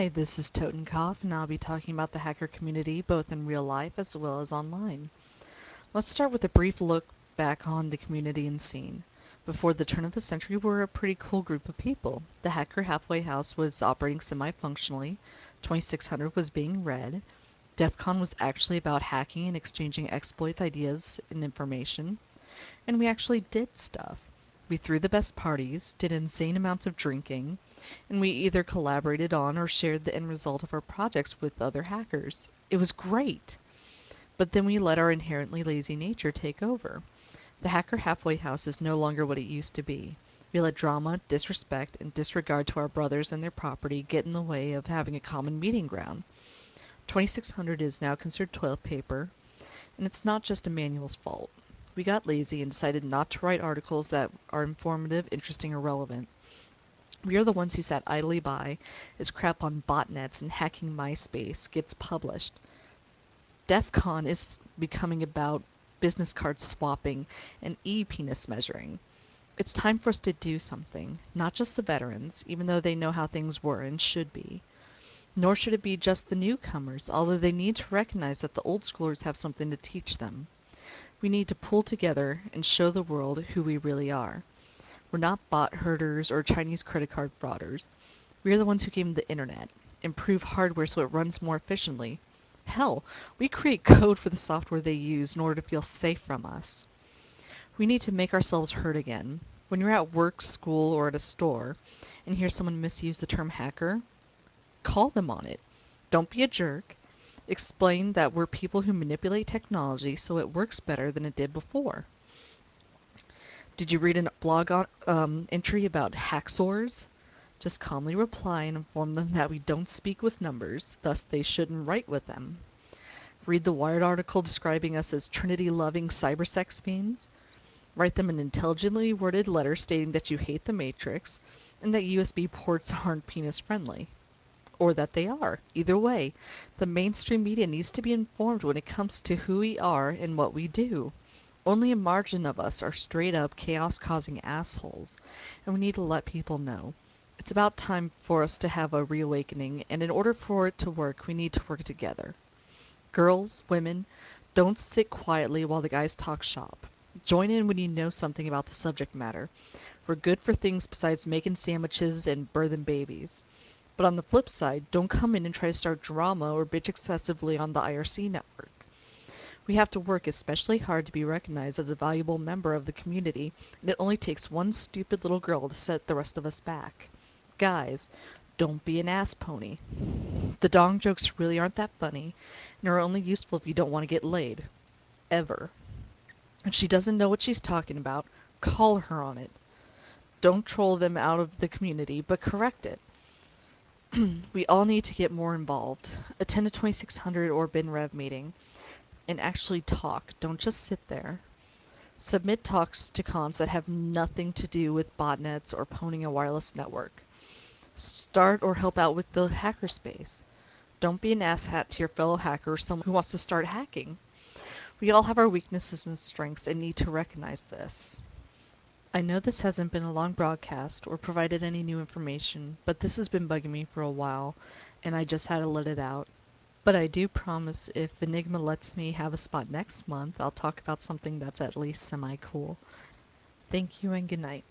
Hi, this is Totenkopf, and I'll be talking about the hacker community both in real life as well as online. Let's start with a brief look back on the community and scene. Before the turn of the century, we were a pretty cool group of people. The Hacker Halfway House was operating semi-functionally, 2600 was being read, DEF CON was actually about hacking and exchanging exploits, ideas, and information, and we actually did stuff. We threw the best parties, did insane amounts of drinking, and we either collaborated on or shared the end result of our projects with other hackers. It was great! But then we let our inherently lazy nature take over. The Hacker Halfway House is no longer what it used to be. We let drama, disrespect, and disregard to our brothers and their property get in the way of having a common meeting ground. 2600 is now considered toilet paper, and it's not just Emmanuel's fault. We got lazy and decided not to write articles that are informative, interesting, or relevant. We are the ones who sat idly by as crap on botnets and hacking MySpace gets published. DEF CON is becoming about business card swapping and e-penis measuring. It's time for us to do something, not just the veterans, even though they know how things were and should be. Nor should it be just the newcomers, although they need to recognize that the old schoolers have something to teach them. We need to pull together and show the world who we really are. We're not bot herders or Chinese credit card frauders. We are the ones who gave them the internet, improve hardware so it runs more efficiently. Hell, we create code for the software they use in order to feel safe from us. We need to make ourselves heard again. When you're at work, school, or at a store, and hear someone misuse the term hacker, call them on it. Don't be a jerk. Explain that we're people who manipulate technology so it works better than it did before. Did you read a blog entry about hacksaws? Just calmly reply and inform them that we don't speak with numbers, thus they shouldn't write with them. Read the Wired article describing us as Trinity-loving cybersex fiends? Write them an intelligently worded letter stating that you hate the Matrix and that USB ports aren't penis-friendly. Or that they are. Either way, the mainstream media needs to be informed when it comes to who we are and what we do. Only a margin of us are straight up chaos causing assholes, and we need to let people know. It's about time for us to have a reawakening, and in order for it to work, we need to work together. Girls, women, don't sit quietly while the guys talk shop. Join in when you know something about the subject matter. We're good for things besides making sandwiches and birthing babies. But on the flip side, don't come in and try to start drama or bitch excessively on the IRC network. We have to work especially hard to be recognized as a valuable member of the community, and it only takes one stupid little girl to set the rest of us back. Guys, don't be an ass pony. The dong jokes really aren't that funny, and are only useful if you don't want to get laid. Ever. If she doesn't know what she's talking about, call her on it. Don't troll them out of the community, but correct it. We all need to get more involved. Attend a 2600 or BinRev meeting and actually talk. Don't just sit there. Submit talks to cons that have nothing to do with botnets or pwning a wireless network. Start or help out with the hackerspace. Don't be an asshat to your fellow hacker or someone who wants to start hacking. We all have our weaknesses and strengths and need to recognize this. I know this hasn't been a long broadcast or provided any new information, but this has been bugging me for a while, and I just had to let it out. But I do promise if Enigma lets me have a spot next month, I'll talk about something that's at least semi-cool. Thank you and good night.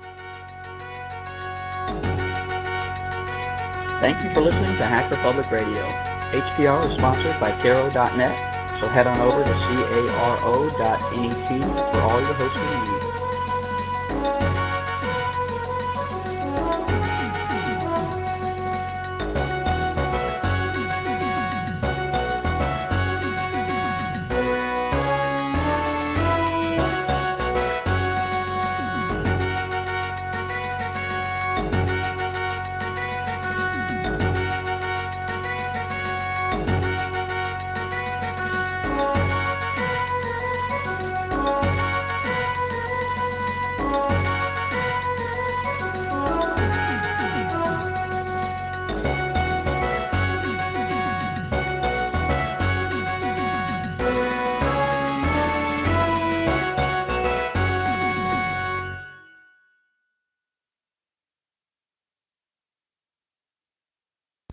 Thank you for listening to Hacker Public Radio. HPR is sponsored by Caro.net, so head on over to caro.net for all your hosting needs.